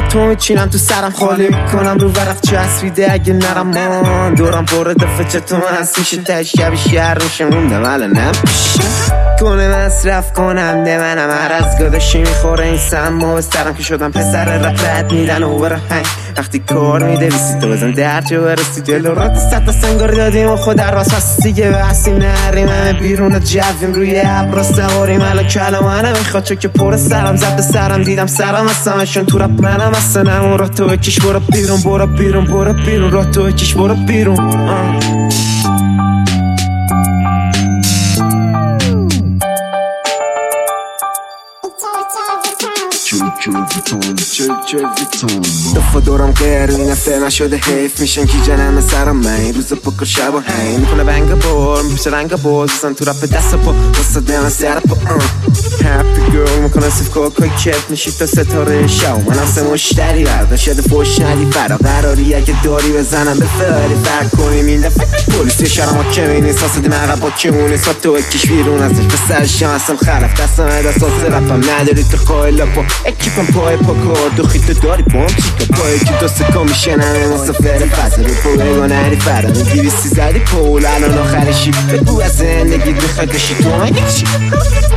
تو میچینم تو سرم خالی میکنم رو ورق چسبیده اگه نرم من دورم پر دفعه چطور هست میشه تش شب شهر میشه مونده ولی نمیشه کنه مصرف کنم ده منم هر از گاداشی میخوره این سم و سرم که شدم پسر رفت میدن و برهنگ وقتی کار میده بیسی تو بزن در جو برسی دل و رات ست تا سنگار دادیم و خود در راست هست دیگه بحثی نریم همه بیرون جویم روی عبر سواریم الان کلام منم میخواد چون که پر سرم زد به سرم دیدم سرم هستمشون تو رپ منم هستنم و را تو بکش برو بیرون برو بیرون برو بیرون را تو بکش برو بیرون دفعه دورم غیر این هفته نشده حیف میشن کی جنم سرم من این روز پاک و شب و هین میکنه بنگ بار میشه رنگ باز بزن تو رپ دست پا واسه دم سر پا هپی گرل میکنه صف کاکای کپ میشی تا ستاره شو من هست مشتری برده شده فوش ندی فرا قراری اگه داری بزنم به فراری فرق کنیم این دفعه پولیسی شرم ها کمی نیست واسه دیم عقب با کمونی سا تو اکیش بیرون ازش به سرش هستم خلف دستم دستاس رپم نداری تو خواهی لپا اکیپم پای پا کار دو خیتو داری بام چیکا پای که دوست کام میشنم مسافر فضا رو پا بگو نری فرا میگی بیستی زدی پول الان آخرشی بگو از زندگی بخواد بشی تو مگه چی